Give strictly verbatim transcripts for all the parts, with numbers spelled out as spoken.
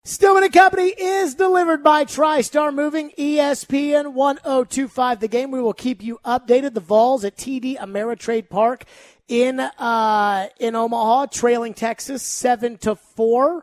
Stillman and Company is delivered by TriStar Moving, E S P N ten twenty-five. The game, we will keep you updated. The Vols at T D Ameritrade Park in uh, in Omaha, trailing Texas seven to four.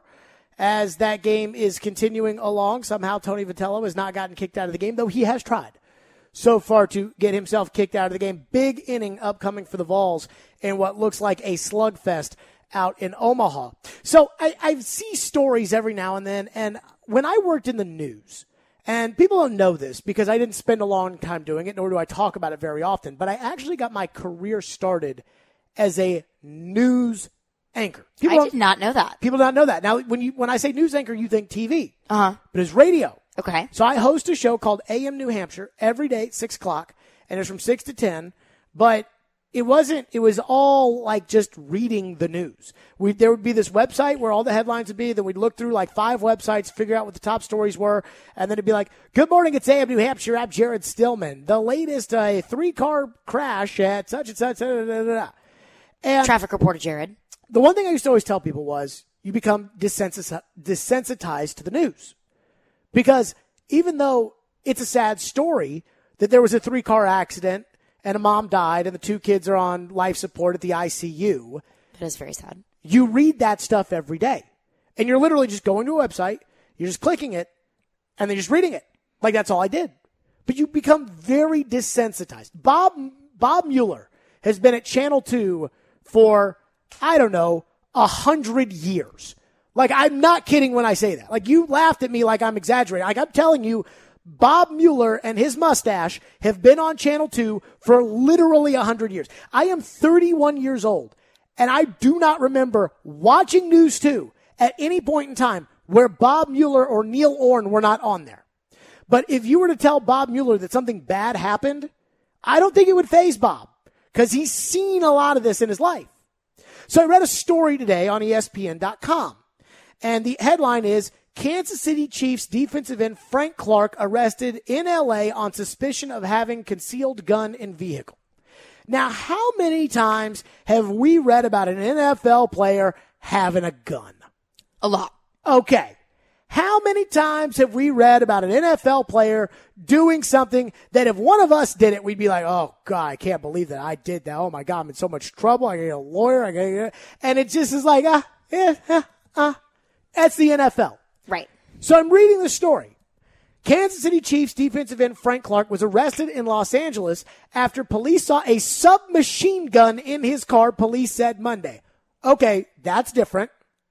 As that game is continuing along, somehow Tony Vitello has not gotten kicked out of the game, though he has tried so far to get himself kicked out of the game. Big inning upcoming for the Vols in what looks like a slugfest out in Omaha. So I, I see stories every now and then, and when I worked in the news, and people don't know this because I didn't spend a long time doing it, nor do I talk about it very often, but I actually got my career started as a news anchor. People I did not know that. People don't know that. Now, when you when I say news anchor, you think T V. Uh-huh. But it's radio. Okay. So I host a show called A M New Hampshire every day at six o'clock, and it's from six to ten, but it wasn't, it was all like just reading the news. We, there would be this website where all the headlines would be, then we'd look through like five websites, figure out what the top stories were, and then it'd be like, good morning, it's A M New Hampshire, I'm Jared Stillman. The latest, a uh, three-car crash at such and such, da, da, da, da. And traffic reporter Jared. The one thing I used to always tell people was you become desensit- desensitized to the news. Because even though it's a sad story that there was a three-car accident and a mom died and the two kids are on life support at the I C U. It is very sad. You read that stuff every day. And you're literally just going to a website, you're just clicking it, and then just reading it. Like, that's all I did. But you become very desensitized. Bob Bob Mueller has been at Channel two for, I don't know, a hundred years. Like, I'm not kidding when I say that. Like, you laughed at me like I'm exaggerating. Like, I'm telling you, Bob Mueller and his mustache have been on Channel two for literally a hundred years. I am thirty-one years old, and I do not remember watching News two at any point in time where Bob Mueller or Neil Orn were not on there. But if you were to tell Bob Mueller that something bad happened, I don't think it would faze Bob, because he's seen a lot of this in his life. So I read a story today on E S P N dot com, and the headline is, Kansas City Chiefs defensive end Frank Clark arrested in L A on suspicion of having concealed gun in vehicle. Now, how many times have we read about an N F L player having a gun? A lot. Okay. How many times have we read about an N F L player doing something that if one of us did it, we'd be like, oh, God, I can't believe that I did that. Oh, my God, I'm in so much trouble. I got to get a lawyer. I got to get, and it just is like, ah, yeah, ah, ah. That's the N F L. Right. So I'm reading the story. Kansas City Chiefs defensive end Frank Clark was arrested in Los Angeles after police saw a submachine gun in his car, police said Monday. Okay, that's different.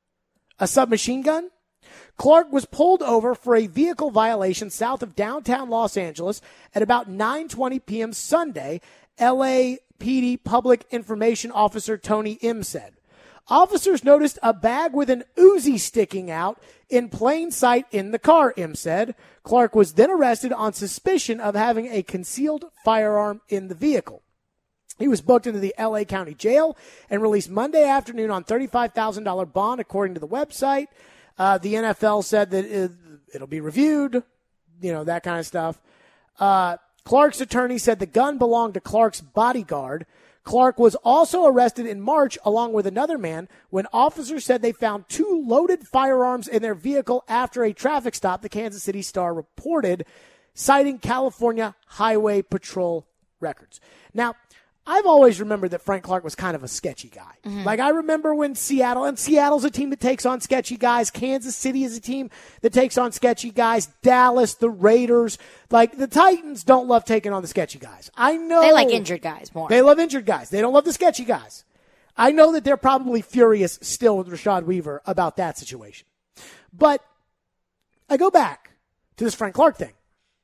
A submachine gun? Clark was pulled over for a vehicle violation south of downtown Los Angeles at about nine twenty p.m. Sunday, L A P D Public Information Officer Tony M. said. Officers noticed a bag with an Uzi sticking out in plain sight in the car, M said. Clark was then arrested on suspicion of having a concealed firearm in the vehicle. He was booked into the L A County Jail and released Monday afternoon on thirty-five thousand dollars bond, according to the website. Uh, the N F L said that it, it'll be reviewed, you know, that kind of stuff. Uh, Clark's attorney said the gun belonged to Clark's bodyguard. Clark was also arrested in March along with another man when officers said they found two loaded firearms in their vehicle after a traffic stop, the Kansas City Star reported, citing California Highway Patrol records. Now, I've always remembered that Frank Clark was kind of a sketchy guy. Mm-hmm. Like, I remember when Seattle, and Seattle's a team that takes on sketchy guys. Kansas City is a team that takes on sketchy guys. Dallas, the Raiders. Like, the Titans don't love taking on the sketchy guys. I know. They like injured guys more. They love injured guys. They don't love the sketchy guys. I know that they're probably furious still with Rashad Weaver about that situation. But I go back to this Frank Clark thing.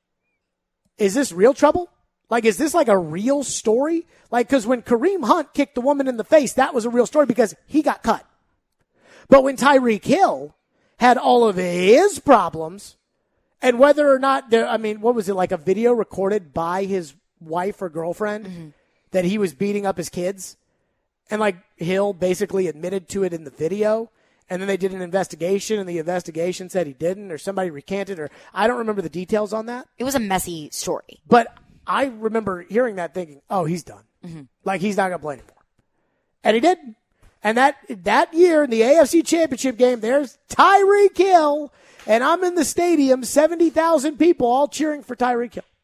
Is this real trouble? Like, is this like a real story? Like, because when Kareem Hunt kicked the woman in the face, that was a real story because he got cut. But when Tyreek Hill had all of his problems, and whether or not there, I mean, what was it, like a video recorded by his wife or girlfriend mm-hmm. that he was beating up his kids? And like Hill basically admitted to it in the video. And then they did an investigation, and the investigation said he didn't, or somebody recanted, or I don't remember the details on that. It was a messy story. But I remember hearing that thinking, oh, he's done. Mm-hmm. Like, he's not going to play anymore. And he did. And that that year in the A F C Championship game, there's Tyreek Hill, and I'm in the stadium, seventy thousand people all cheering for Tyreek Hill.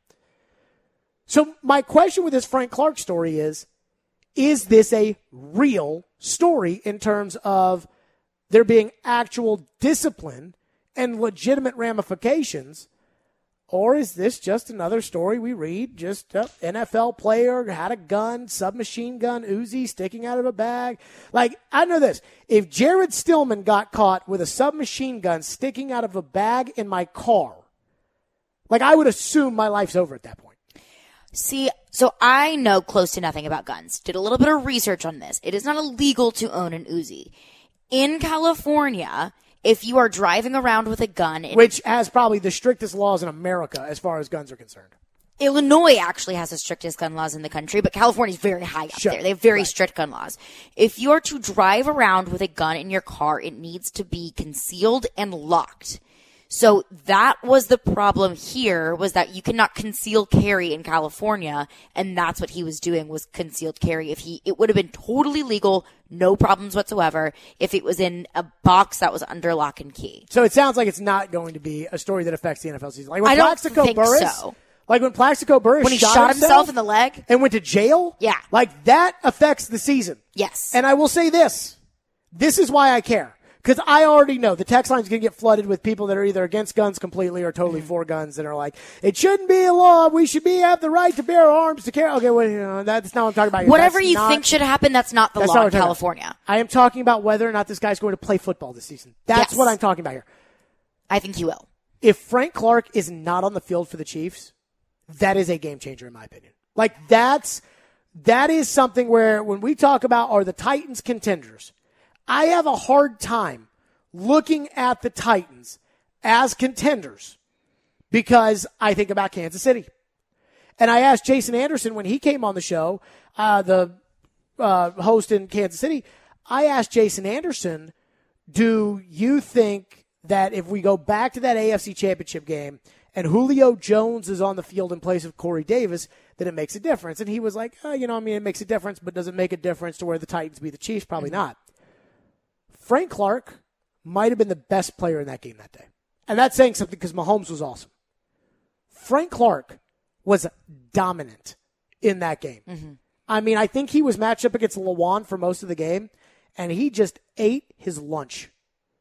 So my question with this Frank Clark story is, is this a real story in terms of there being actual discipline and legitimate ramifications? Or is this just another story we read? Just an N F L player had a gun, submachine gun, Uzi sticking out of a bag. Like, I know this. If Jared Stillman got caught with a submachine gun sticking out of a bag in my car, like, I would assume my life's over at that point. See, so I know close to nothing about guns. Did a little bit of research on this. It is not illegal to own an Uzi. In California, if you are driving around with a gun, which has probably the strictest laws in America as far as guns are concerned. Illinois actually has the strictest gun laws in the country, but California is very high up sure. there. They have very right. strict gun laws. If you are to drive around with a gun in your car, it needs to be concealed and locked. So that was the problem here, was that you cannot conceal carry in California, and that's what he was doing, was concealed carry. If he, it would have been totally legal, no problems whatsoever, if it was in a box that was under lock and key. So it sounds like it's not going to be a story that affects the N F L season. Like when I don't Plaxico think Burress, so. Like when Plaxico Burress When he shot, shot himself, himself in the leg? And went to jail? Yeah. Like that affects the season. Yes. And I will say this. This is why I care. Because I already know the text line is going to get flooded with people that are either against guns completely or totally mm-hmm. for guns and are like, it shouldn't be a law. We should be have the right to bear arms to carry. Okay, well, you know, that's not what I'm talking about here. Whatever that's you not, think should happen, that's not the that's law not in California. About. I am talking about whether or not this guy's going to play football this season. That's yes. what I'm talking about here. I think he will. If Frank Clark is not on the field for the Chiefs, that is a game changer in my opinion. Like that's, that is something where when we talk about are the Titans contenders, I have a hard time looking at the Titans as contenders because I think about Kansas City. And I asked Jason Anderson when he came on the show, uh, the uh, host in Kansas City, I asked Jason Anderson, do you think that if we go back to that A F C Championship game and Julio Jones is on the field in place of Corey Davis, that it makes a difference? And he was like, oh, you know, I mean, it makes a difference, but does it make a difference to where the Titans beat the Chiefs? Probably mm-hmm. not. Frank Clark might have been the best player in that game that day. And that's saying something because Mahomes was awesome. Frank Clark was dominant in that game. Mm-hmm. I mean, I think he was matched up against Lewan for most of the game, and he just ate his lunch.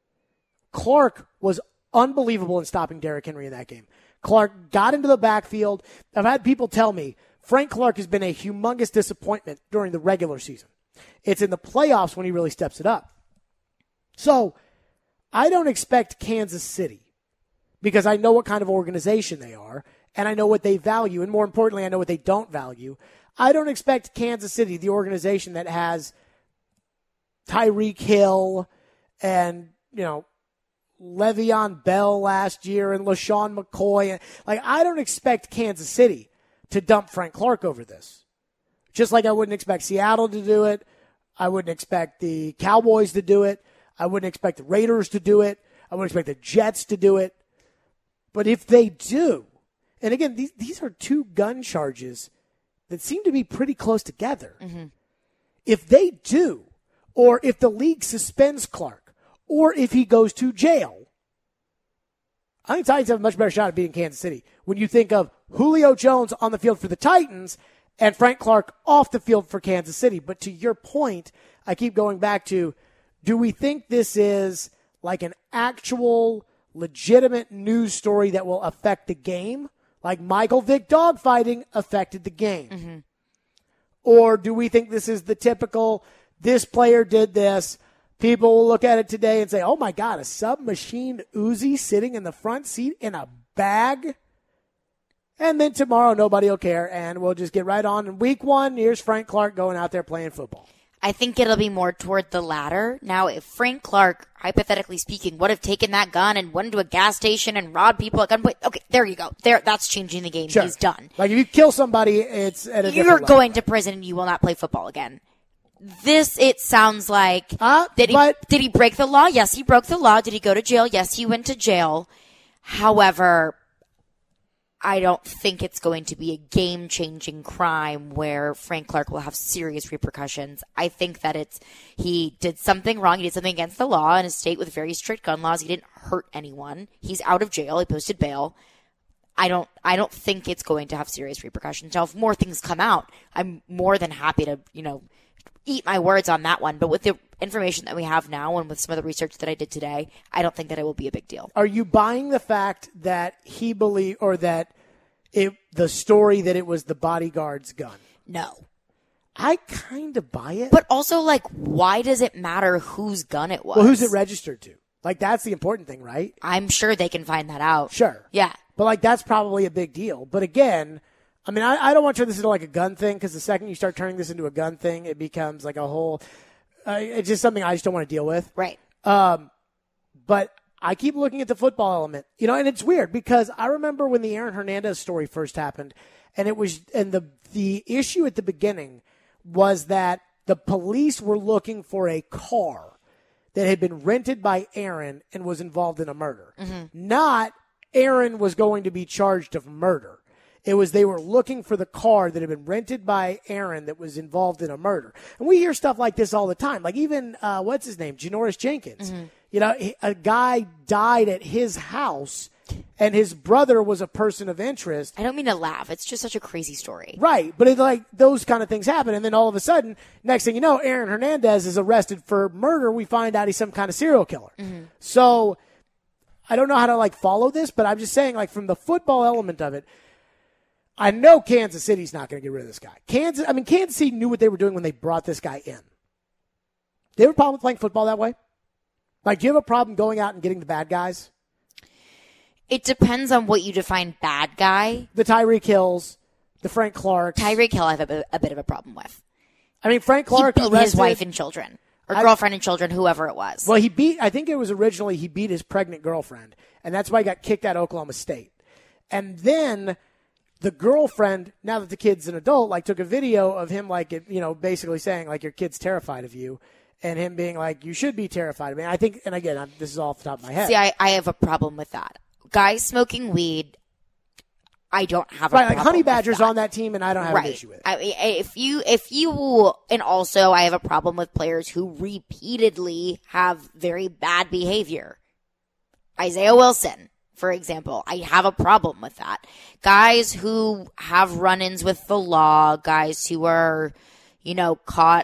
Clark was unbelievable in stopping Derrick Henry in that game. Clark got into the backfield. I've had people tell me Frank Clark has been a humongous disappointment during the regular season. It's in the playoffs when he really steps it up. So, I don't expect Kansas City because I know what kind of organization they are and I know what they value. And more importantly, I know what they don't value. I don't expect Kansas City, the organization that has Tyreek Hill and, you know, Le'Veon Bell last year and LaShawn McCoy. Like, I don't expect Kansas City to dump Frank Clark over this. Just like I wouldn't expect Seattle to do it. I wouldn't expect the Cowboys to do it. I wouldn't expect the Raiders to do it. I wouldn't expect the Jets to do it. But if they do, and again, these, these are two gun charges that seem to be pretty close together. Mm-hmm. If they do, or if the league suspends Clark, or if he goes to jail, I think Titans have a much better shot at beating Kansas City. When you think of Julio Jones on the field for the Titans and Frank Clark off the field for Kansas City. But to your point, I keep going back to, do we think this is like an actual legitimate news story that will affect the game? Like Michael Vick dogfighting affected the game. Mm-hmm. Or do we think this is the typical, this player did this, people will look at it today and say, oh my God, a submachine Uzi sitting in the front seat in a bag? And then tomorrow nobody will care and we'll just get right on. In week one, here's Frank Clark going out there playing football. I think it'll be more toward the latter. Now, if Frank Clark, hypothetically speaking, would have taken that gun and went into a gas station and robbed people at gunpoint, okay, there you go. There, that's changing the game. Sure. He's done. Like if you kill somebody, it's at a You're different going level. to prison and you will not play football again. This, it sounds like, uh, did he, but, did he break the law? Yes, he broke the law. Did he go to jail? Yes, he went to jail. However, I don't think it's going to be a game-changing crime where Frank Clark will have serious repercussions. I think that it's he did something wrong. He did something against the law in a state with very strict gun laws. He didn't hurt anyone. He's out of jail. He posted bail. I don't I don't think it's going to have serious repercussions. Now, if more things come out, I'm more than happy to, you know, eat my words on that one. But with the information that we have now and with some of the research that I did today, I don't think that it will be a big deal. Are you buying the fact that he believe or that it the story that it was the bodyguard's gun? No. I kind of buy it. But also, like, why does it matter whose gun it was? Well, who's it registered to? Like, that's the important thing, right? I'm sure they can find that out. Sure. Yeah. But, like, that's probably a big deal. But again, I mean, I, I don't want to turn this into, like, a gun thing, because the second you start turning this into a gun thing, it becomes, like, a whole uh, – it's just something I just don't want to deal with. Right. Um, but I keep looking at the football element. You know, and it's weird, because I remember when the Aaron Hernandez story first happened, and it was – and the the issue at the beginning was that the police were looking for a car that had been rented by Aaron and was involved in a murder. Mm-hmm. Not – Aaron was going to be charged of murder. It was they were looking for the car that had been rented by Aaron that was involved in a murder. And we hear stuff like this all the time. Like even, uh, what's his name? Janoris Jenkins. Mm-hmm. You know, a guy died at his house and his brother was a person of interest. I don't mean to laugh. It's just such a crazy story. Right. But it, like those kind of things happen. And then all of a sudden, next thing you know, Aaron Hernandez is arrested for murder. We find out he's some kind of serial killer. Mm-hmm. So I don't know how to, like, follow this, but I'm just saying, like, from the football element of it, I know Kansas City's not going to get rid of this guy. Kansas, I mean, Kansas City knew what they were doing when they brought this guy in. Do you have a problem with playing football that way? Like, do you have a problem going out and getting the bad guys? It depends on what you define bad guy. The Tyreek Hills, the Frank Clarks. Tyreek Hill I have a, a bit of a problem with. I mean, Frank Clark he beat arrested his wife and children. Or I, girlfriend and children, whoever it was. Well, he beat, I think it was originally he beat his pregnant girlfriend, and that's why he got kicked out of Oklahoma State. And then the girlfriend, now that the kid's an adult, like took a video of him, like, you know, basically saying, like, your kid's terrified of you, and him being like, you should be terrified of me. I think, and again, I'm, this is off the top of my head. See, I, I have a problem with that. Guys smoking weed, I don't have a right, problem like Honey Badger's with that. on that team, and I don't have right. an issue with it. I, if you, if you, and also I have a problem with players who repeatedly have very bad behavior. Isaiah Wilson, for example, I have a problem with that. Guys who have run-ins with the law, guys who are, you know, caught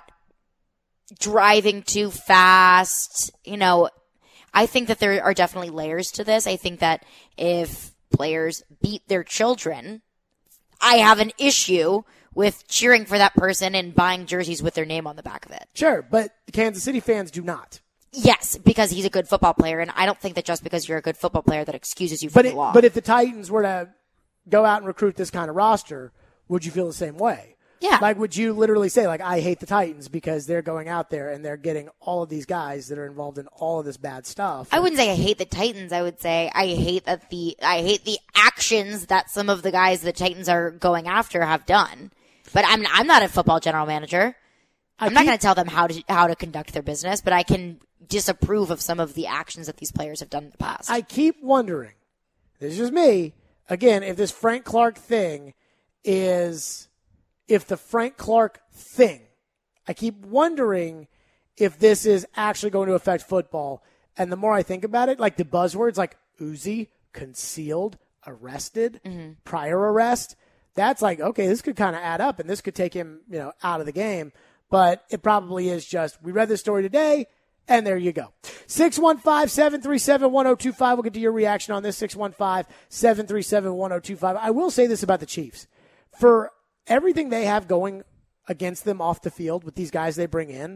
driving too fast, you know, I think that there are definitely layers to this. I think that if players beat their children, I have an issue with cheering for that person and buying jerseys with their name on the back of it. Sure, but the Kansas City fans do not. Yes, because he's a good football player, and I don't think that just because you're a good football player that excuses you from but the it, law. But if the Titans were to go out and recruit this kind of roster, would you feel the same way? Yeah. Like, would you literally say, like, I hate the Titans because they're going out there and they're getting all of these guys that are involved in all of this bad stuff? I wouldn't say I hate the Titans. I would say I hate that the I hate the actions that some of the guys the Titans are going after have done. But I'm I'm not a football general manager. I'm keep, not going to tell them how to how to conduct their business, but I can disapprove of some of the actions that these players have done in the past. I keep wondering, this is just me, again, if this Frank Clark thing is, if the Frank Clark thing, I keep wondering if this is actually going to affect football. And the more I think about it, like the buzzwords like Uzi, concealed, arrested, mm-hmm. prior arrest, that's like, okay, this could kind of add up and this could take him, you know, out of the game. But it probably is just, we read this story today, and there you go. six one five, seven three seven, one oh two five. We'll get to your reaction on this, six one five, seven three seven, one oh two five. I will say this about the Chiefs. For everything they have going against them off the field with these guys they bring in,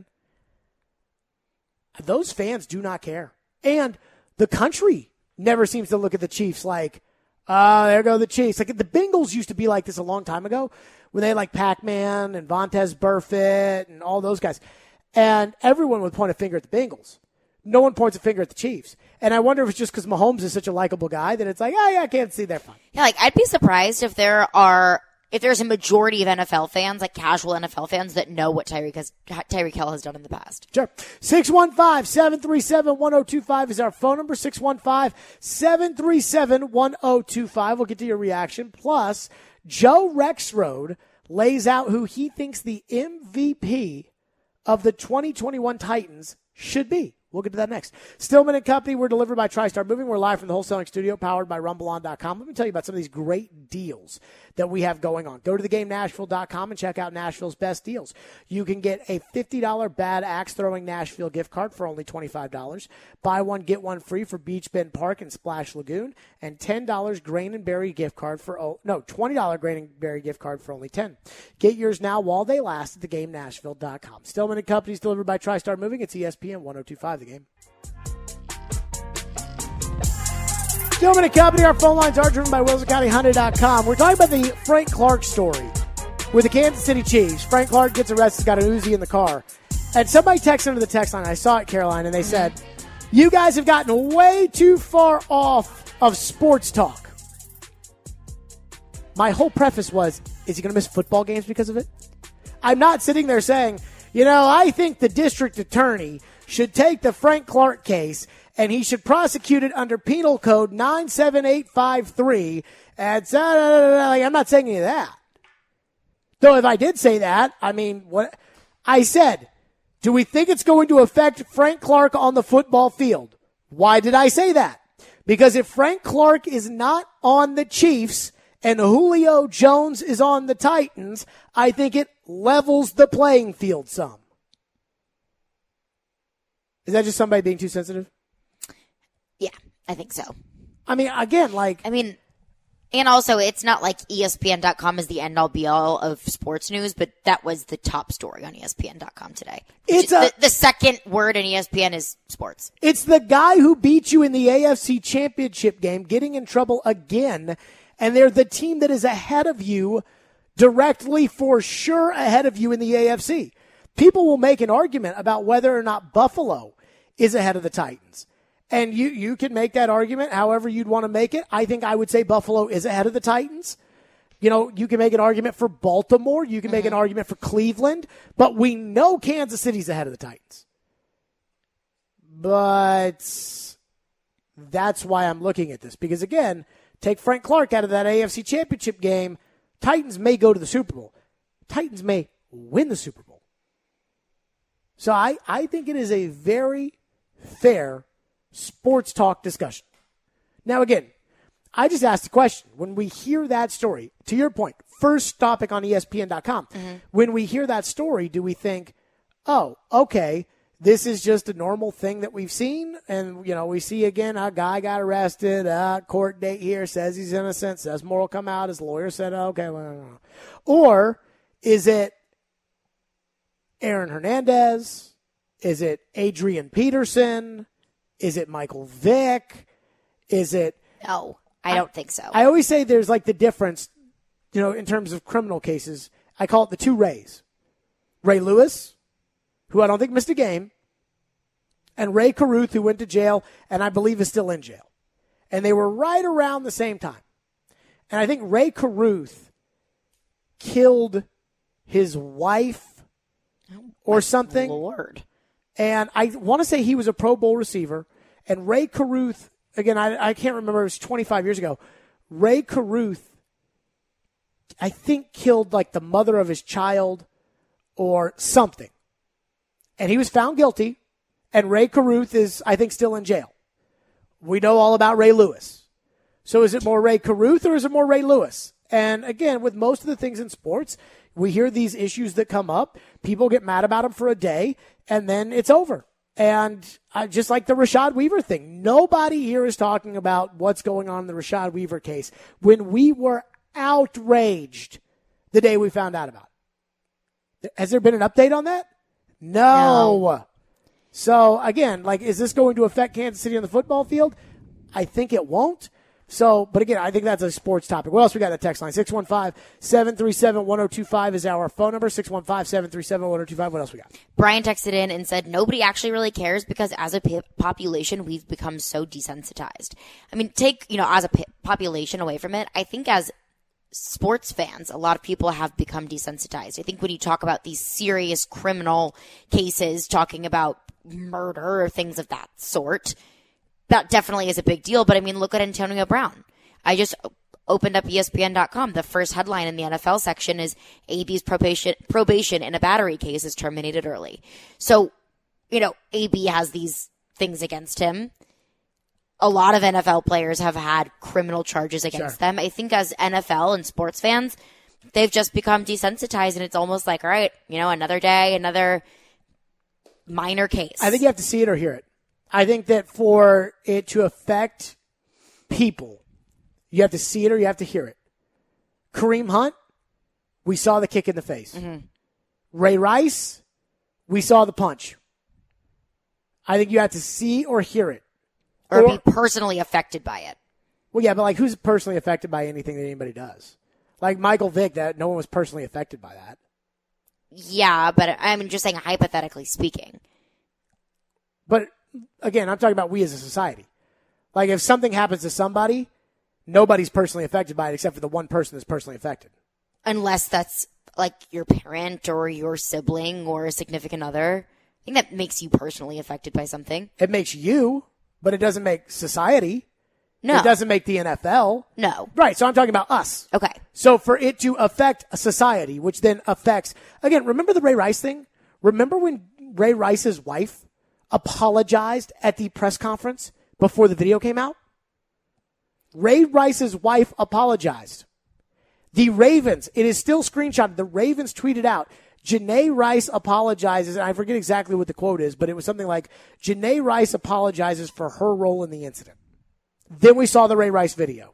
those fans do not care. And the country never seems to look at the Chiefs like, oh, there go the Chiefs. Like the Bengals used to be like this a long time ago when they had like Pac-Man and Vontaze Burfict and all those guys. And everyone would point a finger at the Bengals. No one points a finger at the Chiefs. And I wonder if it's just because Mahomes is such a likable guy that it's like, oh, yeah, I can't see they're fine. Yeah, like I'd be surprised if there are if there's a majority of N F L fans, like casual N F L fans, that know what Tyreek has, Tyreek Hill has done in the past. Sure. six one five, seven three seven, one oh two five is our phone number. six one five, seven three seven, one oh two five. We'll get to your reaction. Plus, Joe Rexrode lays out who he thinks the M V P of the twenty twenty-one Titans should be. We'll get to that next. Stillman and Company, we're delivered by TriStar Moving. We're live from the wholesaling studio, powered by rumble on dot com. Let me tell you about some of these great deals that we have going on. Go to the game nashville dot com and check out Nashville's best deals. You can get a fifty dollars Bad Axe Throwing Nashville gift card for only twenty-five dollars. Buy one, get one free for Beach Bend Park and Splash Lagoon. And ten dollars Grain and Berry gift card for, oh, no, twenty dollars Grain and Berry gift card for only ten dollars. Get yours now while they last at the game nashville dot com. Stillman and Company is delivered by TriStar Moving. It's E S P N one oh two five, The Game. Stillman and Company, our phone lines are driven by Wilson County Hyundai dot com. We're talking about the Frank Clark story with the Kansas City Chiefs. Frank Clark gets arrested, got an Uzi in the car. And somebody texted into the text line. I saw it, Caroline, and they said, you guys have gotten way too far off of sports talk. My whole preface was, is he going to miss football games because of it? I'm not sitting there saying, you know, I think the district attorney should take the Frank Clark case and he should prosecute it under Penal Code nine seven eight five three. And so, like, I'm not saying any of that. Though if I did say that, I mean, what I said, do we think it's going to affect Frank Clark on the football field? Why did I say that? Because if Frank Clark is not on the Chiefs and Julio Jones is on the Titans, I think it levels the playing field some. Is that just somebody being too sensitive? Yeah, I think so. I mean, again, like... I mean, and also, it's not like E S P N dot com is the end-all be-all of sports news, but that was the top story on E S P N dot com today. It's a, the, the second word in E S P N is sports. It's the guy who beat you in the A F C Championship game getting in trouble again, and they're the team that is ahead of you, directly for sure ahead of you in the A F C. People will make an argument about whether or not Buffalo is ahead of the Titans. And you, you can make that argument however you'd want to make it. I think I would say Buffalo is ahead of the Titans. You know, you can make an argument for Baltimore. You can make mm-hmm. an argument for Cleveland. But we know Kansas City's ahead of the Titans. But that's why I'm looking at this. Because, again, take Frank Clark out of that A F C Championship game. Titans may go to the Super Bowl. Titans may win the Super Bowl. So I, I think it is a very fair sports talk discussion. Now, again, I just asked the question. When we hear that story, to your point, first topic on E S P N dot com, mm-hmm. when we hear that story, do we think, oh, okay, this is just a normal thing that we've seen? And, you know, we see again a guy got arrested, uh, court date here, says he's innocent, says more will come out, his lawyer said, oh, okay, well, no, no. Or is it Aaron Hernandez? Is it Adrian Peterson? Is it Michael Vick? Is it... No, I don't I, think so. I always say there's like the difference, you know, in terms of criminal cases. I call it the two Rays. Ray Lewis, who I don't think missed a game, and Ray Caruth, who went to jail and I believe is still in jail. And they were right around the same time. And I think Ray Caruth killed his wife oh, or something. Lord. And I want to say he was a Pro Bowl receiver. And Ray Caruth, again, I, I can't remember, it was twenty-five years ago. Ray Caruth, I think, killed like the mother of his child or something. And he was found guilty. And Ray Caruth is, I think, still in jail. We know all about Ray Lewis. So is it more Ray Caruth or is it more Ray Lewis? And again, with most of the things in sports, we hear these issues that come up. People get mad about them for a day, and then it's over. And uh, just like the Rashad Weaver thing, nobody here is talking about what's going on in the Rashad Weaver case when we were outraged the day we found out about it. Has there been an update on that? No. no. So, again, like, is this going to affect Kansas City on the football field? I think it won't. So, but again, I think that's a sports topic. What else we got in the text line? six one five, seven three seven, one oh two five is our phone number. six one five, seven three seven, one oh two five. What else we got? Brian texted in and said, nobody actually really cares because as a p- population, we've become so desensitized. I mean, take, you know, as a p- population away from it. I think as sports fans, a lot of people have become desensitized. I think when you talk about these serious criminal cases, talking about murder or things of that sort, that definitely is a big deal. But I mean, look at Antonio Brown. I just opened up E S P N dot com. The first headline in the N F L section is A B's probation, probation in a battery case is terminated early. So, you know, A B has these things against him. A lot of N F L players have had criminal charges against sure. them. I think as N F L and sports fans, they've just become desensitized, and it's almost like, all right, you know, another day, another minor case. I think you have to see it or hear it. I think that for it to affect people, you have to see it or you have to hear it. Kareem Hunt, we saw the kick in the face. Mm-hmm. Ray Rice, we saw the punch. I think you have to see or hear it. Or, or be personally affected by it. Well, yeah, but like who's personally affected by anything that anybody does? Like Michael Vick, that no one was personally affected by that. Yeah, but I'm just saying hypothetically speaking. But again, I'm talking about we as a society. Like if something happens to somebody, nobody's personally affected by it except for the one person that's personally affected. Unless that's like your parent or your sibling or a significant other. I think that makes you personally affected by something. It makes you, but it doesn't make society. No. It doesn't make the N F L. No. Right, so I'm talking about us. Okay. So for it to affect a society, which then affects, again, remember the Ray Rice thing? Remember when Ray Rice's wife apologized at the press conference before the video came out? Ray Rice's wife apologized. The Ravens, it is still screenshotted. The Ravens tweeted out, Janae Rice apologizes, and I forget exactly what the quote is, but it was something like, Janae Rice apologizes for her role in the incident. Then we saw the Ray Rice video.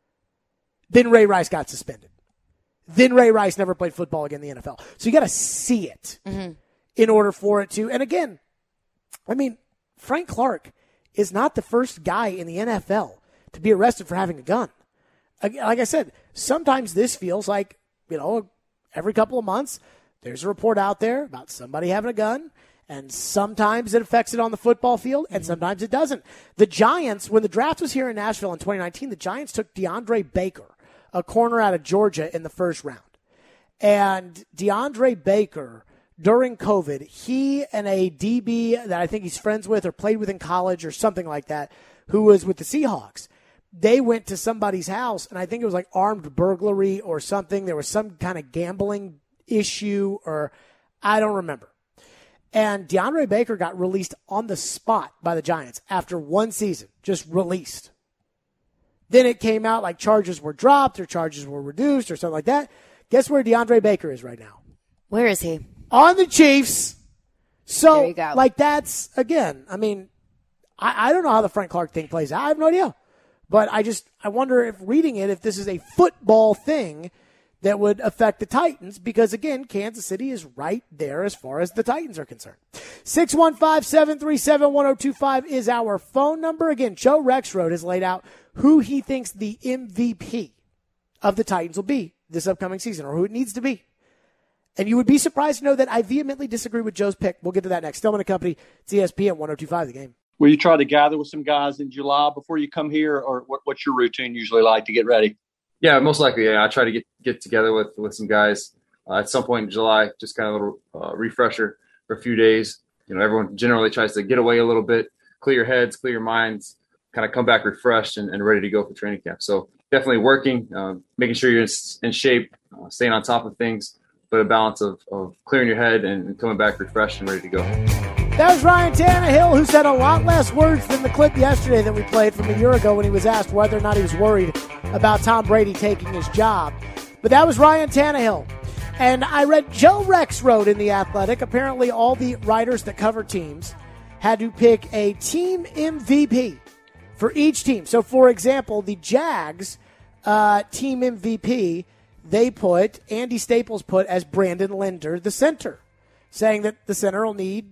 Then Ray Rice got suspended. Then Ray Rice never played football again in the N F L. So you got to see it mm-hmm. in order for it to, and again, I mean, Frank Clark is not the first guy in the N F L to be arrested for having a gun. Like I said, sometimes this feels like, you know, every couple of months, there's a report out there about somebody having a gun, and sometimes it affects it on the football field, and sometimes it doesn't. The Giants, when the draft was here in Nashville in twenty nineteen, the Giants took DeAndre Baker, a corner out of Georgia, in the first round. And DeAndre Baker, during COVID, he and a D B that I think he's friends with or played with in college or something like that, who was with the Seahawks, they went to somebody's house, and I think it was like armed burglary or something. There was some kind of gambling issue, or I don't remember. And DeAndre Baker got released on the spot by the Giants after one season, just released. Then it came out like charges were dropped or charges were reduced or something like that. Guess where DeAndre Baker is right now? Where is he? On the Chiefs. So, there you go. like, that's, again, I mean, I, I don't know how the Frank Clark thing plays out. I have no idea. But I just, I wonder if reading it, if this is a football thing that would affect the Titans, because, again, Kansas City is right there as far as the Titans are concerned. six one five, seven three seven, one oh two five is our phone number. Again, Joe Rexrode has laid out who he thinks the M V P of the Titans will be this upcoming season, or who it needs to be. And you would be surprised to know that I vehemently disagree with Joe's pick. We'll get to that next. Stillman and Company, it's E S P N one oh two five The Game. Will you try to gather with some guys in July before you come here, or what, what's your routine usually like to get ready? Yeah, most likely. Yeah, I try to get, get together with, with some guys uh, at some point in July, just kind of a little uh, refresher for a few days. You know, everyone generally tries to get away a little bit, clear your heads, clear your minds, kind of come back refreshed and, and ready to go for training camp. So definitely working, uh, making sure you're in, in shape, uh, staying on top of things, but a balance of, of clearing your head and, and coming back refreshed and ready to go. That was Ryan Tannehill, who said a lot less words than the clip yesterday that we played from a year ago when he was asked whether or not he was worried about Tom Brady taking his job. But that was Ryan Tannehill. And I read Joe Rexrode in The Athletic. Apparently all the writers that cover teams had to pick a team M V P for each team. So, for example, the Jags uh, team M V P, they put, Andy Staples put as Brandon Linder, the center, saying that the center will need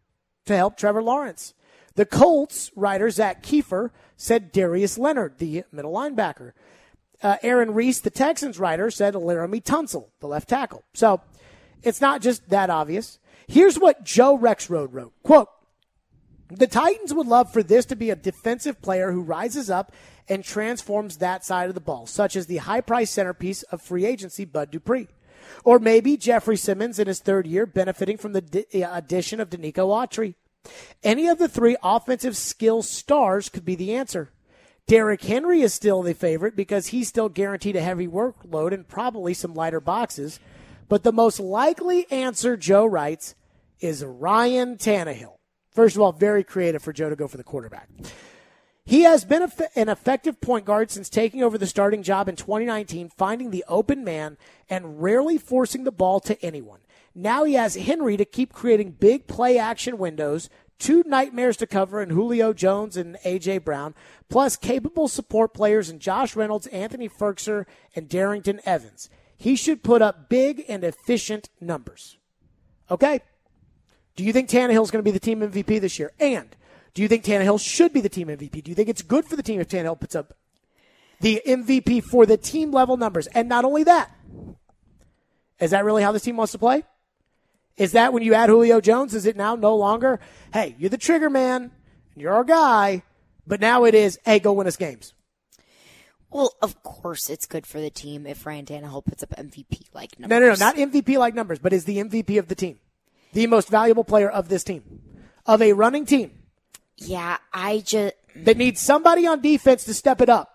to help Trevor Lawrence. The Colts writer, Zach Kiefer, said Darius Leonard, the middle linebacker. Uh, Aaron Reese, the Texans writer, said Laramie Tunsil, the left tackle. So it's not just that obvious. Here's what Joe Rexrode wrote. Quote, the Titans would love for this to be a defensive player who rises up and transforms that side of the ball, such as the high-priced centerpiece of free agency, Bud Dupree. Or maybe Jeffrey Simmons in his third year benefiting from the di- addition of Danico Autry. Any of the three offensive skill stars could be the answer. Derrick Henry is still the favorite because he's still guaranteed a heavy workload and probably some lighter boxes. But the most likely answer, Joe writes, is Ryan Tannehill. First of all, very creative for Joe to go for the quarterback. He has been an effective point guard since taking over the starting job in twenty nineteen, finding the open man and rarely forcing the ball to anyone. Now he has Henry to keep creating big play action windows, two nightmares to cover in Julio Jones and A J. Brown, plus capable support players in Josh Reynolds, Anthony Ferguson, and Darrington Evans. He should put up big and efficient numbers. Okay? Do you think Tannehill is going to be the team M V P this year? And do you think Tannehill should be the team M V P? Do you think it's good for the team if Tannehill puts up the M V P for the team level numbers? And not only that, is that really how this team wants to play? Is that when you add Julio Jones, is it now no longer, hey, you're the trigger man, you're our guy, but now it is, hey, go win us games? Well, of course it's good for the team if Ryan Tannehill puts up M V P-like numbers. No, no, no, not M V P-like numbers, but is the M V P of the team. The most valuable player of this team. Of a running team. Yeah, I just... That needs somebody on defense to step it up.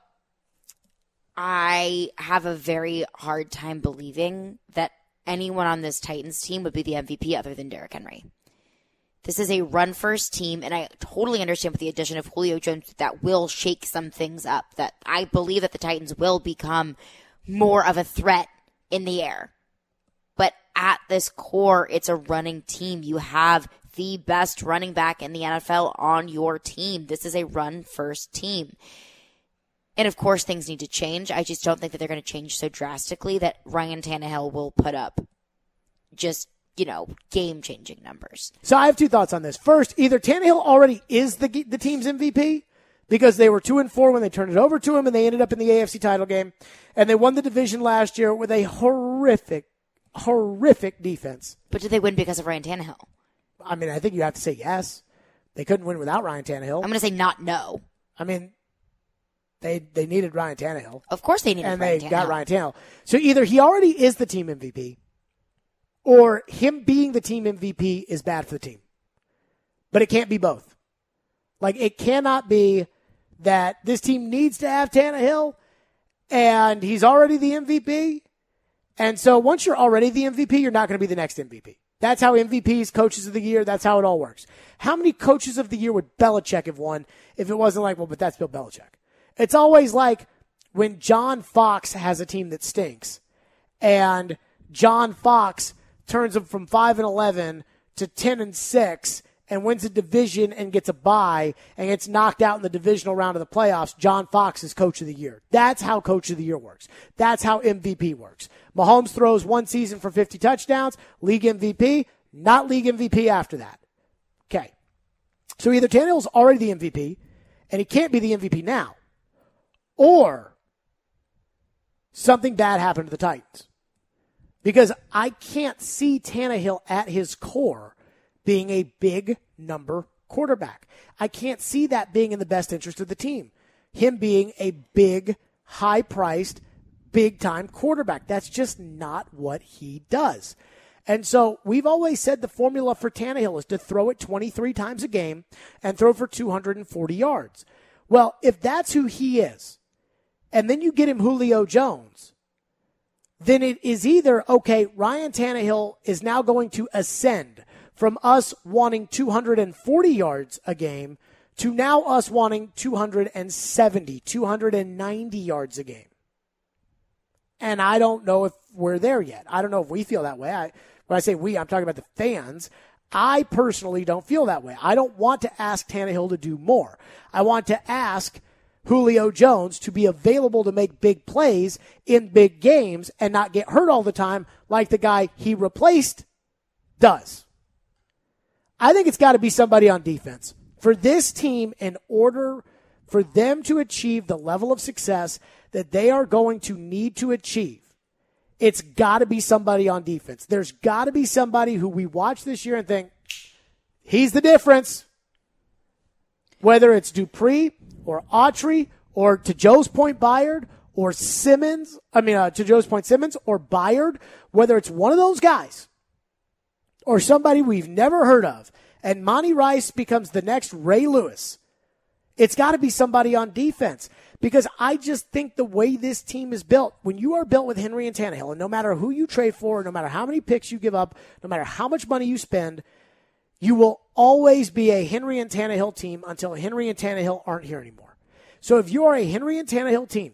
I have a very hard time believing that anyone on this Titans team would be the M V P other than Derrick Henry. This is a run-first team, and I totally understand with the addition of Julio Jones that will shake some things up, that I believe that the Titans will become more of a threat in the air. But at this core, it's a running team. You have the best running back in the N F L on your team. This is a run-first team. And, of course, things need to change. I just don't think that they're going to change so drastically that Ryan Tannehill will put up just, you know, game-changing numbers. So I have two thoughts on this. First, either Tannehill already is the the team's M V P because they were two and four when they turned it over to him and they ended up in the A F C title game, and they won the division last year with a horrific, horrific defense. But did they win because of Ryan Tannehill? I mean, I think you have to say yes. They couldn't win without Ryan Tannehill. I'm going to say not no. I mean, they they needed Ryan Tannehill. Of course they needed and Ryan they Tannehill. got Ryan Tannehill. So either he already is the team M V P, or him being the team M V P is bad for the team. But it can't be both. Like, it cannot be that this team needs to have Tannehill, and he's already the M V P. And so once you're already the M V P, you're not going to be the next M V P. That's how M V Ps, coaches of the year, that's how it all works. How many coaches of the year would Belichick have won if it wasn't like, well, but that's Bill Belichick? It's always like when John Fox has a team that stinks, and John Fox turns them from five and eleven to ten and six and wins a division and gets a bye and gets knocked out in the divisional round of the playoffs. John Fox is coach of the year. That's how coach of the year works. That's how M V P works. Mahomes throws one season for fifty touchdowns, league M V P, not league M V P after that. Okay. So either Tannehill's already the M V P and he can't be the M V P now, or something bad happened to the Titans. Because I can't see Tannehill at his core being a big number quarterback. I can't see that being in the best interest of the team. Him being a big, high-priced, big-time quarterback. That's just not what he does. And so we've always said the formula for Tannehill is to throw it twenty-three times a game and throw for two hundred forty yards. Well, if that's who he is, and then you get him Julio Jones, then it is either, okay, Ryan Tannehill is now going to ascend from us wanting two hundred forty yards a game to now us wanting two hundred seventy, two hundred ninety yards a game. And I don't know if we're there yet. I don't know if we feel that way. I, when I say we, I'm talking about the fans. I personally don't feel that way. I don't want to ask Tannehill to do more. I want to ask Julio Jones to be available to make big plays in big games and not get hurt all the time like the guy he replaced does. I think it's got to be somebody on defense. For this team, in order for them to achieve the level of success that they are going to need to achieve, it's got to be somebody on defense. There's got to be somebody who we watch this year and think, he's the difference. Whether it's Dupree or Autry or to Joe's point, Byard, or Simmons, I mean, uh, to Joe's point, Simmons or Byard, whether it's one of those guys or somebody we've never heard of, and Monty Rice becomes the next Ray Lewis, it's got to be somebody on defense. Because I just think the way this team is built, when you are built with Henry and Tannehill, and no matter who you trade for, no matter how many picks you give up, no matter how much money you spend, you will always be a Henry and Tannehill team until Henry and Tannehill aren't here anymore. So if you are a Henry and Tannehill team,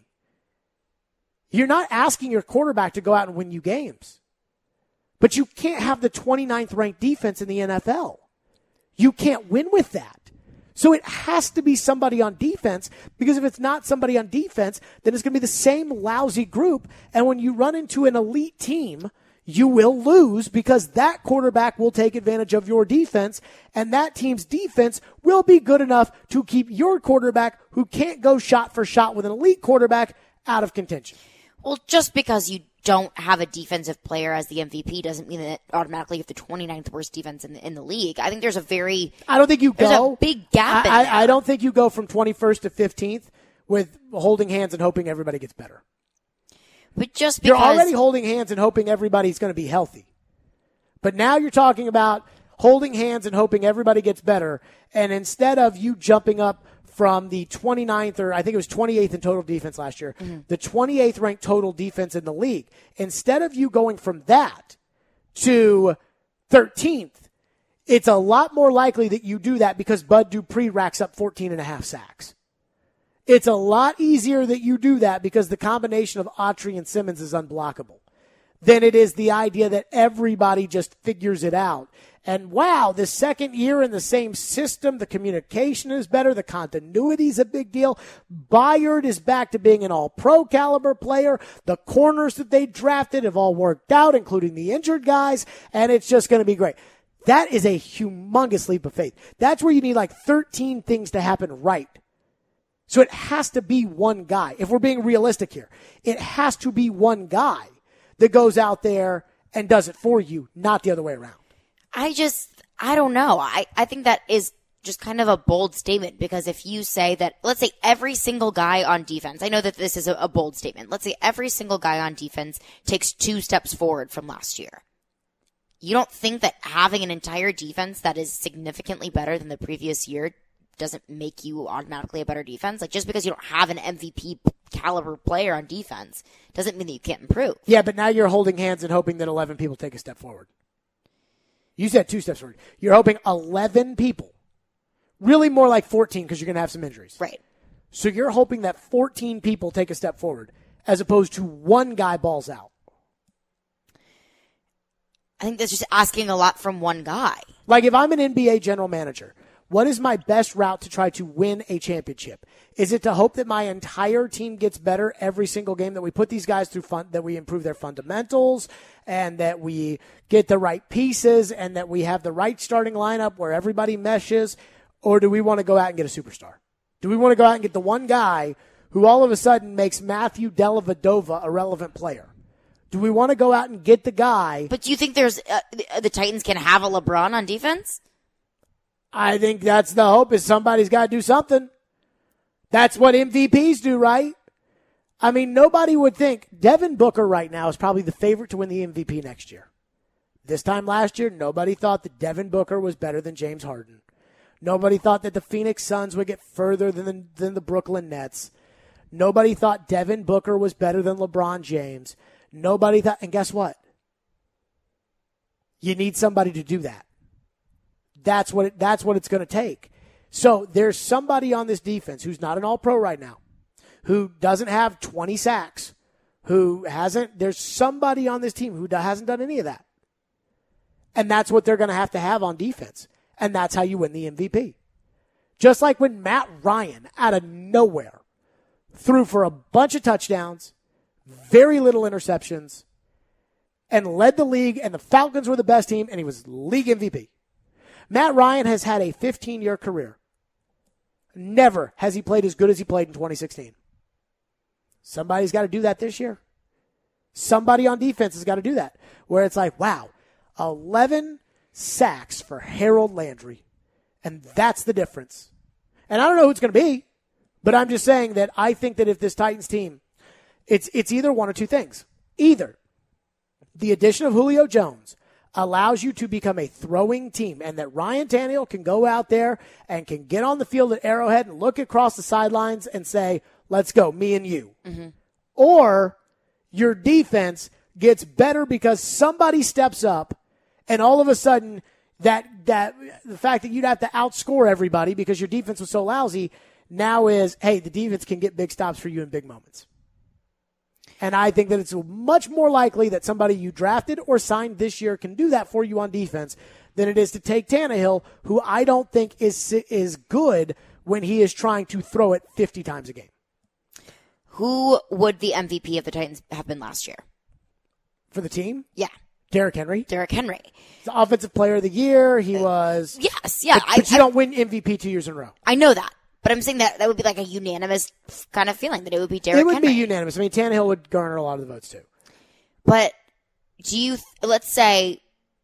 you're not asking your quarterback to go out and win you games. But you can't have the twenty-ninth ranked defense in the N F L. You can't win with that. So it has to be somebody on defense, because if it's not somebody on defense, then it's going to be the same lousy group. And when you run into an elite team, you will lose because that quarterback will take advantage of your defense, and that team's defense will be good enough to keep your quarterback, who can't go shot for shot with an elite quarterback, out of contention. Well, just because you don't have a defensive player as the M V P doesn't mean that automatically you have the twenty-ninth worst defense in the, in the league. I think there's a very I don't think you there's go a big gap. I, in I, there. I don't think you go from twenty-first to fifteenth with holding hands and hoping everybody gets better. But just because You're already holding hands and hoping everybody's going to be healthy. But now you're talking about holding hands and hoping everybody gets better. And instead of you jumping up from the twenty-ninth, or I think it was twenty-eighth in total defense last year, mm-hmm. the twenty-eighth ranked total defense in the league, instead of you going from that to thirteenth, it's a lot more likely that you do that because Bud Dupree racks up fourteen and a half sacks. It's a lot easier that you do that because the combination of Autry and Simmons is unblockable than it is the idea that everybody just figures it out. And wow, the second year in the same system, the communication is better, the continuity is a big deal. Byard is back to being an all-pro caliber player. The corners that they drafted have all worked out, including the injured guys, and it's just going to be great. That is a humongous leap of faith. That's where you need like thirteen things to happen right. So it has to be one guy. If we're being realistic here, it has to be one guy that goes out there and does it for you, not the other way around. I just, I don't know. I, I think that is just kind of a bold statement, because if you say that, let's say every single guy on defense, I know that this is a, a bold statement. Let's say every single guy on defense takes two steps forward from last year. You don't think that having an entire defense that is significantly better than the previous year doesn't make you automatically a better defense? Like, just because you don't have an M V P caliber player on defense doesn't mean that you can't improve. Yeah, but now you're holding hands and hoping that eleven people take a step forward. You said two steps forward. You're hoping eleven people, really more like fourteen because you're going to have some injuries. Right. So you're hoping that fourteen people take a step forward as opposed to one guy balls out. I think that's just asking a lot from one guy. Like, if I'm an N B A general manager, what is my best route to try to win a championship? Is it to hope that my entire team gets better every single game, that we put these guys through fun, that we improve their fundamentals, and that we get the right pieces, and that we have the right starting lineup where everybody meshes? Or do we want to go out and get a superstar? Do we want to go out and get the one guy who all of a sudden makes Matthew Dellavedova a relevant player? Do we want to go out and get the guy? But do you think there's uh, the, the Titans can have a LeBron on defense? I think that's the hope, is somebody's got to do something. That's what M V Ps do, right? I mean, nobody would think Devin Booker right now is probably the favorite to win the M V P next year. This time last year, nobody thought that Devin Booker was better than James Harden. Nobody thought that the Phoenix Suns would get further than the, than the Brooklyn Nets. Nobody thought Devin Booker was better than LeBron James. Nobody thought, and guess what? You need somebody to do that. That's what it, that's what it's going to take. So there's somebody on this defense who's not an all-pro right now, who doesn't have twenty sacks, who hasn't, there's somebody on this team who hasn't done any of that. And that's what they're going to have to have on defense. And that's how you win the M V P. Just like when Matt Ryan, out of nowhere, threw for a bunch of touchdowns, very little interceptions, and led the league, and the Falcons were the best team, and he was league M V P. Matt Ryan has had a fifteen-year career. Never has he played as good as he played in twenty sixteen. Somebody's got to do that this year. Somebody on defense has got to do that, where it's like, wow, eleven sacks for Harold Landry, and that's the difference. And I don't know who it's going to be, But I'm just saying that I think that if this Titans team, it's it's either one or two things. Either the addition of Julio Jones allows you to become a throwing team, and that Ryan Tannehill can go out there and can get on the field at Arrowhead and look across the sidelines and say, let's go, me and you. Mm-hmm. Or your defense gets better because somebody steps up, and all of a sudden that that the fact that you'd have to outscore everybody because your defense was so lousy now is, hey, the defense can get big stops for you in big moments. And I think that it's much more likely that somebody you drafted or signed this year can do that for you on defense than it is to take Tannehill, who I don't think is is good when he is trying to throw it fifty times a game. Who would the M V P of the Titans have been last year? For the team? Yeah. Derrick Henry. Derrick Henry. The offensive player of the year. He was. Yes, yeah. But, but I, you I, don't win M V P two years in a row. I know that. But I'm saying that that would be like a unanimous kind of feeling, that it would be Derrick Henry. It would Henry. be unanimous. I mean, Tannehill would garner a lot of the votes, too. But do you, let's say,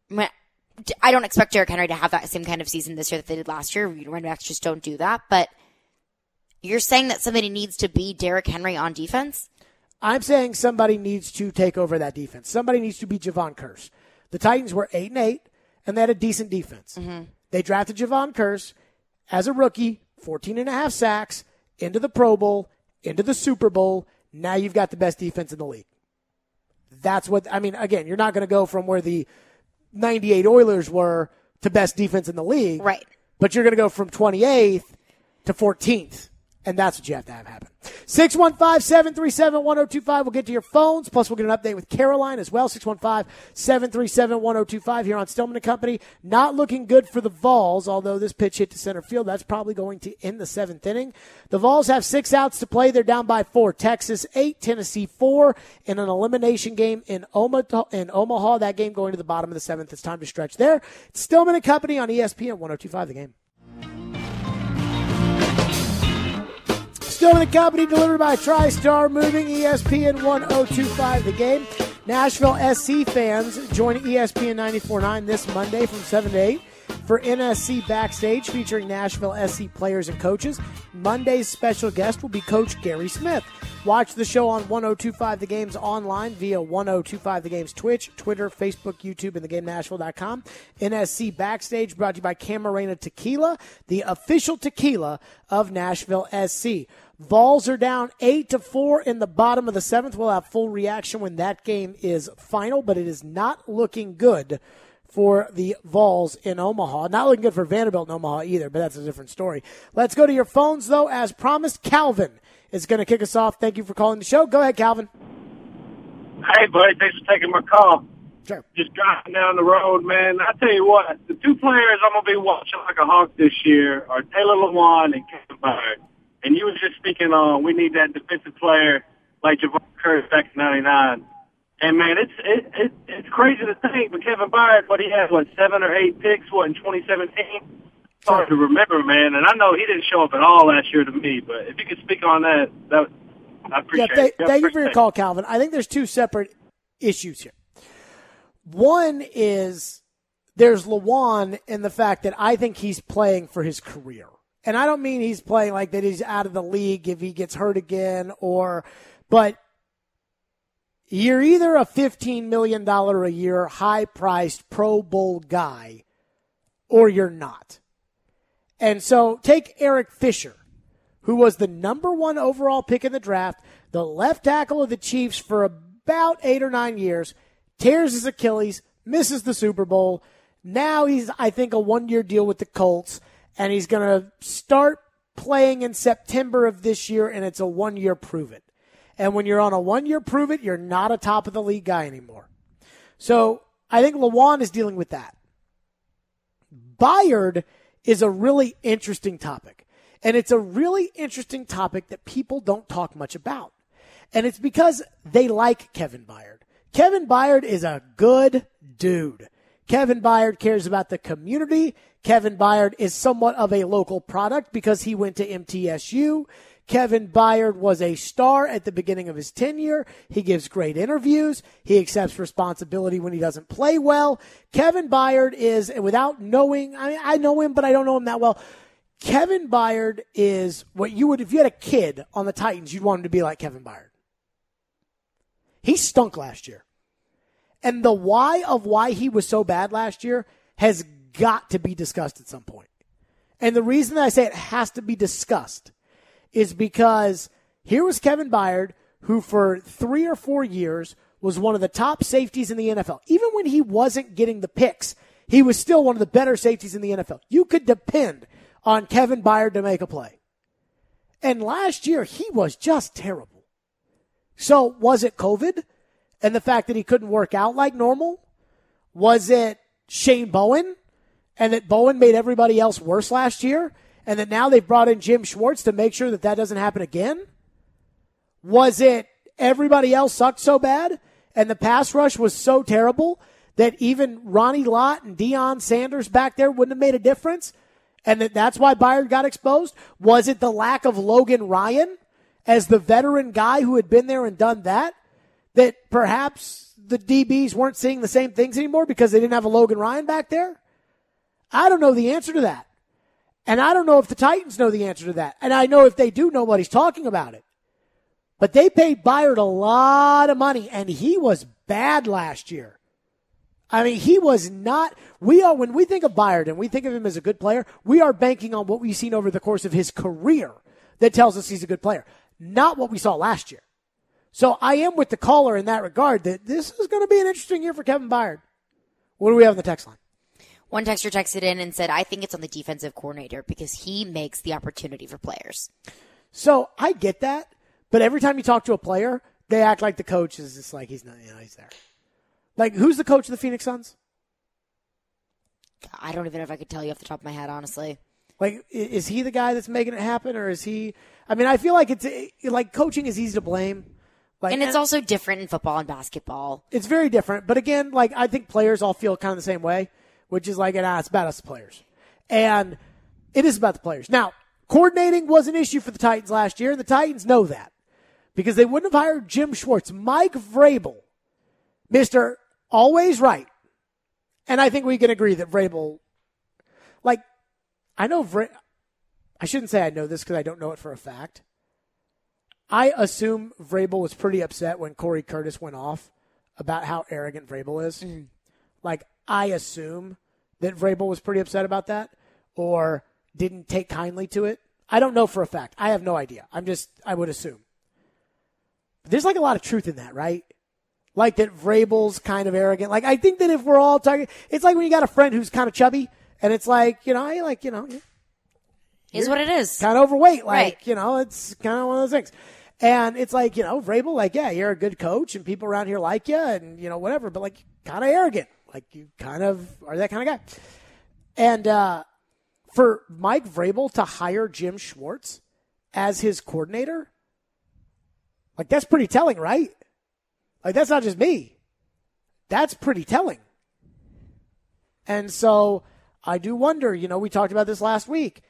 I don't expect Derrick Henry to have that same kind of season this year that they did last year. Running backs just don't do that. But you're saying that somebody needs to be Derrick Henry on defense? I'm saying somebody needs to take over that defense. Somebody needs to be Javon Kearse. The Titans were eight and eight, and they had a decent defense. Mm-hmm. They drafted Javon Kearse as a rookie, fourteen and a half sacks, into the Pro Bowl, into the Super Bowl. Now you've got the best defense in the league. That's what, I mean, again, you're not going to go from where the ninety-eight Oilers were to best defense in the league. Right. But you're going to go from twenty-eighth to fourteenth. And that's what you have to have happen. six one five, seven three seven, one oh two five. We'll get to your phones. Plus, we'll get an update with Caroline as well. six one five, seven three seven, one oh two five here on Stillman and Company. Not looking good for the Vols, although this pitch hit to center field. That's probably going to end the seventh inning. The Vols have six outs to play. They're down by four. Texas eight, Tennessee four in an elimination game in Omaha. In Omaha. That game going to the bottom of the seventh. It's time to stretch there. It's Stillman and Company on E S P N one oh two five The Game. Stillman and Company, delivered by TriStar Moving, E S P N one oh two five The Game. Nashville S C fans join E S P N ninety-four point nine this Monday from seven to eight for N S C Backstage, featuring Nashville S C players and coaches. Monday's special guest will be Coach Gary Smith. Watch the show on one oh two five The Game's online via one oh two five The Game's Twitch, Twitter, Facebook, YouTube, and the game nashville dot com. N S C Backstage brought to you by Camarena Tequila, the official tequila of Nashville S C. Vols are down eight to four in the bottom of the seventh. We'll have full reaction when that game is final, but it is not looking good for the Vols in Omaha. Not looking good for Vanderbilt in Omaha either, but that's a different story. Let's go to your phones, though. As promised, Calvin is going to kick us off. Thank you for calling the show. Go ahead, Calvin. Hey, buddy. Thanks for taking my call. Sure. Just driving down the road, man. I tell you what, the two players I'm going to be watching like a hawk this year are Taylor Lewan and Kevin Byard. And you were just speaking on we need that defensive player like Javon Kearse back in ninety-nine. And, man, it's it, it, it's crazy to think, but Kevin Byard, what he had, what, seven or eight picks, what, in twenty seventeen? It's hard to remember, man. And I know he didn't show up at all last year to me, but if you could speak on that, that I appreciate yeah, th- it. Thank you for your call, Calvin. I think there's two separate issues here. One is there's Lewan in the fact that I think he's playing for his career. And I don't mean he's playing like that he's out of the league if he gets hurt again, or, but you're either a fifteen million dollars a year, high-priced Pro Bowl guy, or you're not. And so take Eric Fisher, who was the number one overall pick in the draft, the left tackle of the Chiefs for about eight or nine years, tears his Achilles, misses the Super Bowl. Now he's, I think, a one-year deal with the Colts. And he's going to start playing in September of this year, and it's a one-year prove-it. And when you're on a one-year prove-it, you're not a top-of-the-league guy anymore. So I think Lewan is dealing with that. Byard is a really interesting topic. And it's a really interesting topic that people don't talk much about. And it's because they like Kevin Byard. Kevin Byard is a good dude. Kevin Byard cares about the community. Kevin Byard is somewhat of a local product because he went to M T S U. Kevin Byard was a star at the beginning of his tenure. He gives great interviews. He accepts responsibility when he doesn't play well. Kevin Byard is, without knowing, I mean, I know him, but I don't know him that well. Kevin Byard is what you would, if you had a kid on the Titans, you'd want him to be like Kevin Byard. He stunk last year. And the why of why he was so bad last year has got to be discussed at some point. And the reason that I say it has to be discussed is because here was Kevin Byard, who for three or four years was one of the top safeties in the N F L. Even when he wasn't getting the picks, he was still one of the better safeties in the N F L. You could depend on Kevin Byard to make a play. And last year, he was just terrible. So was it COVID and the fact that he couldn't work out like normal? Was it Shane Bowen and that Bowen made everybody else worse last year and that now they've brought in Jim Schwartz to make sure that that doesn't happen again? Was it everybody else sucked so bad and the pass rush was so terrible that even Ronnie Lott and Deion Sanders back there wouldn't have made a difference and that that's why Byard got exposed? Was it the lack of Logan Ryan as the veteran guy who had been there and done that, that perhaps the D Bs weren't seeing the same things anymore because they didn't have a Logan Ryan back there? I don't know the answer to that. And I don't know if the Titans know the answer to that. And I know if they do, nobody's talking about it. But they paid Byard a lot of money, and he was bad last year. I mean, he was not – we are when we think of Byard and we think of him as a good player, we are banking on what we've seen over the course of his career that tells us he's a good player, not what we saw last year. So I am with the caller in that regard that this is going to be an interesting year for Kevin Byard. What do we have on the text line? One texter texted in and said, I think it's on the defensive coordinator because he makes the opportunity for players. So I get that, but every time you talk to a player, they act like the coach is just like he's not, you know, he's there. Like, who's the coach of the Phoenix Suns? I don't even know if I could tell you off the top of my head, honestly. Like, is he the guy that's making it happen, or is he? I mean, I feel like it's like coaching is easy to blame. Like, and it's and also different in football and basketball. It's very different. But again, like, I think players all feel kind of the same way, which is like, ah, it's about us, the players. And it is about the players. Now, coordinating was an issue for the Titans last year, and the Titans know that because they wouldn't have hired Jim Schwartz. Mike Vrabel, Mister Always Right. And I think we can agree that Vrabel, like, I know, Vra- I shouldn't say I know this because I don't know it for a fact. I assume Vrabel was pretty upset when Corey Curtis went off about how arrogant Vrabel is. Mm. Like, I assume that Vrabel was pretty upset about that or didn't take kindly to it. I don't know for a fact. I have no idea. I'm just, I would assume. But there's like a lot of truth in that, right? Like that Vrabel's kind of arrogant. Like, I think that if we're all talking, it's like when you got a friend who's kind of chubby and it's like, you know, I like, you know, is what it is. Kind of overweight. Like, right. You know, it's kind of one of those things. And it's like, you know, Vrabel, like, yeah, you're a good coach and people around here like you and, you know, whatever, but like kind of arrogant. Like you kind of are that kind of guy. And uh, for Mike Vrabel to hire Jim Schwartz as his coordinator, like that's pretty telling, right? Like that's not just me. That's pretty telling. And so I do wonder, you know, we talked about this last week.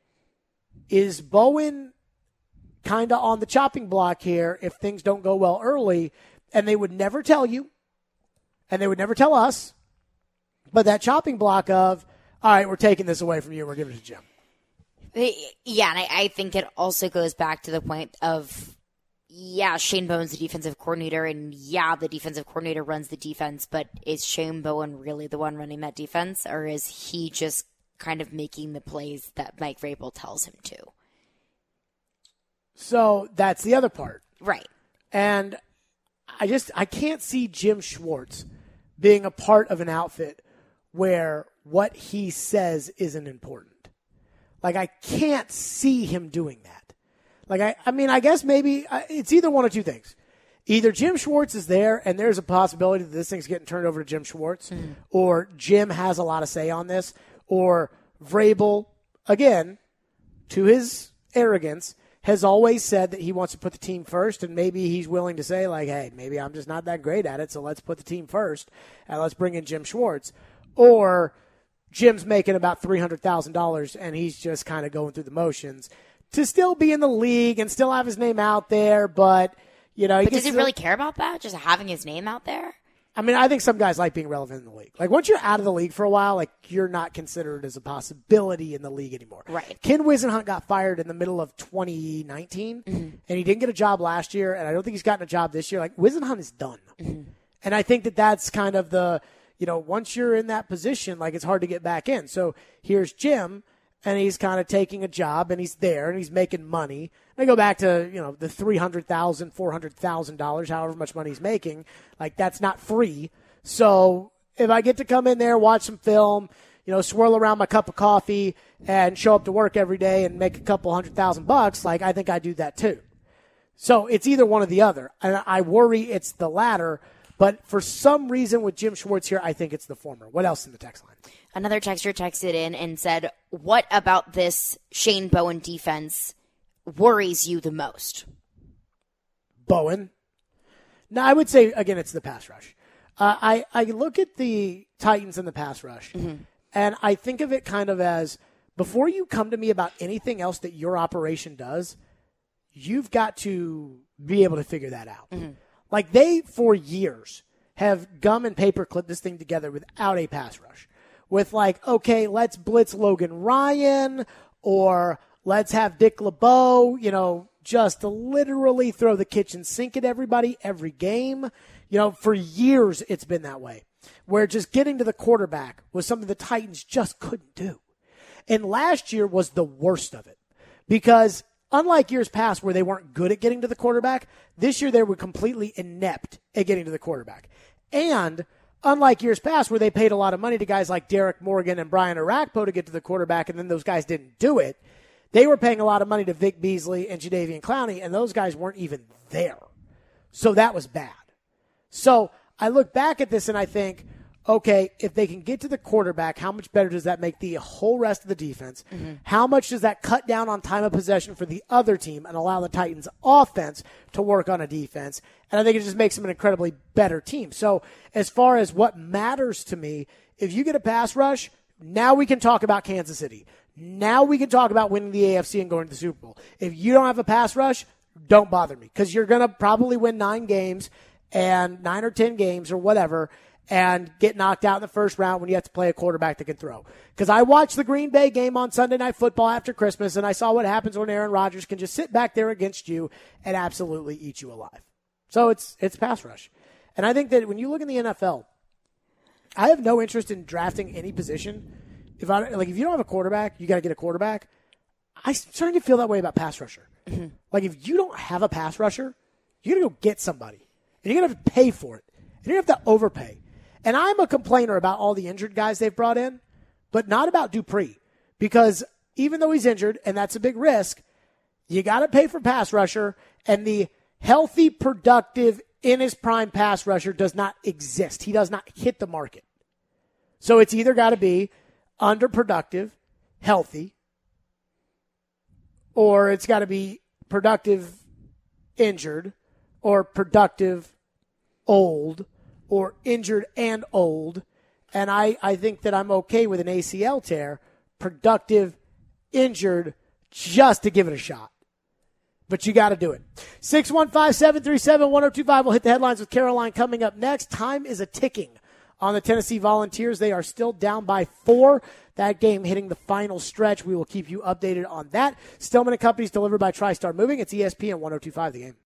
Is Bowen kind of on the chopping block here if things don't go well early? And they would never tell you, and they would never tell us, but that chopping block of, all right, we're taking this away from you, we're giving it to Jim. Yeah, and I, I think it also goes back to the point of, yeah, Shane Bowen's the defensive coordinator, and yeah, the defensive coordinator runs the defense, but is Shane Bowen really the one running that defense, or is he just kind of making the plays that Mike Vrabel tells him to? So that's the other part. Right. And I just, I can't see Jim Schwartz being a part of an outfit where what he says isn't important. Like, I can't see him doing that. Like, I, I mean, I guess maybe it's either one or two things. Either Jim Schwartz is there and there's a possibility that this thing's getting turned over to Jim Schwartz, mm-hmm. or Jim has a lot of say on this, or Vrabel, again, to his arrogance, has always said that he wants to put the team first, and maybe he's willing to say, like, hey, maybe I'm just not that great at it, so let's put the team first, and let's bring in Jim Schwartz. Or Jim's making about three hundred thousand dollars, and he's just kind of going through the motions to still be in the league and still have his name out there, but, you know. But does he really care about that, just having his name out there? I mean, I think some guys like being relevant in the league. Like, once you're out of the league for a while, like, you're not considered as a possibility in the league anymore. Right. Ken Whisenhunt got fired in the middle of twenty nineteen, mm-hmm. and he didn't get a job last year, and I don't think he's gotten a job this year. Like, Whisenhunt is done. Mm-hmm. And I think that that's kind of the, you know, once you're in that position, like, it's hard to get back in. So here's Jim, and he's kind of taking a job, and he's there, and he's making money. And I go back to, you know, the three hundred thousand dollars, four hundred thousand dollars, however much money he's making. Like, that's not free. So if I get to come in there, watch some film, you know, swirl around my cup of coffee and show up to work every day and make a couple hundred thousand bucks, like, I think I do that too. So it's either one or the other. And I worry it's the latter. But for some reason with Jim Schwartz here, I think it's the former. What else in the text line? Another texter texted in and said, what about this Shane Bowen defense worries you the most? Bowen? No, I would say, again, it's the pass rush. Uh, I, I look at the Titans and the pass rush, mm-hmm. and I think of it kind of as, before you come to me about anything else that your operation does, you've got to be able to figure that out. Mm-hmm. Like, they, for years, have gum and paper clipped this thing together without a pass rush. With, like, okay, let's blitz Logan Ryan, or let's have Dick LeBeau, you know, just to literally throw the kitchen sink at everybody every game. You know, for years it's been that way, where just getting to the quarterback was something the Titans just couldn't do. And last year was the worst of it, because unlike years past where they weren't good at getting to the quarterback, this year they were completely inept at getting to the quarterback. And unlike years past where they paid a lot of money to guys like Derek Morgan and Brian Arakpo to get to the quarterback, and then those guys didn't do it, they were paying a lot of money to Vic Beasley and Jadeveon Clowney, and those guys weren't even there. So that was bad. So I look back at this and I think, okay, if they can get to the quarterback, how much better does that make the whole rest of the defense? Mm-hmm. How much does that cut down on time of possession for the other team and allow the Titans offense to work on a defense? And I think it just makes them an incredibly better team. So as far as what matters to me, if you get a pass rush, now we can talk about Kansas City. Now we can talk about winning the A F C and going to the Super Bowl. If you don't have a pass rush, don't bother me, because you're going to probably win nine games and nine or ten games or whatever, and get knocked out in the first round when you have to play a quarterback that can throw. Because I watched the Green Bay game on Sunday Night Football after Christmas, and I saw what happens when Aaron Rodgers can just sit back there against you and absolutely eat you alive. So it's it's pass rush. And I think that when you look in the N F L, I have no interest in drafting any position. If I like, if you don't have a quarterback, you got to get a quarterback. I'm starting to feel that way about pass rusher. Mm-hmm. Like, if you don't have a pass rusher, you're going to go get somebody. And you're going to have to pay for it. And you're going to have to overpay. And I'm a complainer about all the injured guys they've brought in, but not about Dupree. Because even though he's injured, and that's a big risk, you got to pay for pass rusher, and the healthy, productive, in his prime pass rusher does not exist. He does not hit the market. So it's either got to be underproductive, healthy, or it's got to be productive, injured, or productive, old, or injured and old. And I, I think that I'm okay with an A C L tear, productive, injured, just to give it a shot. But you got to do it. six one five, seven three seven, one oh two five. We'll hit the headlines with Caroline coming up next. Time is a ticking on the Tennessee Volunteers. They are still down by four. That game hitting the final stretch. We will keep you updated on that. Stillman and Company's delivered by TriStar Moving. It's E S P N one oh two five The Game.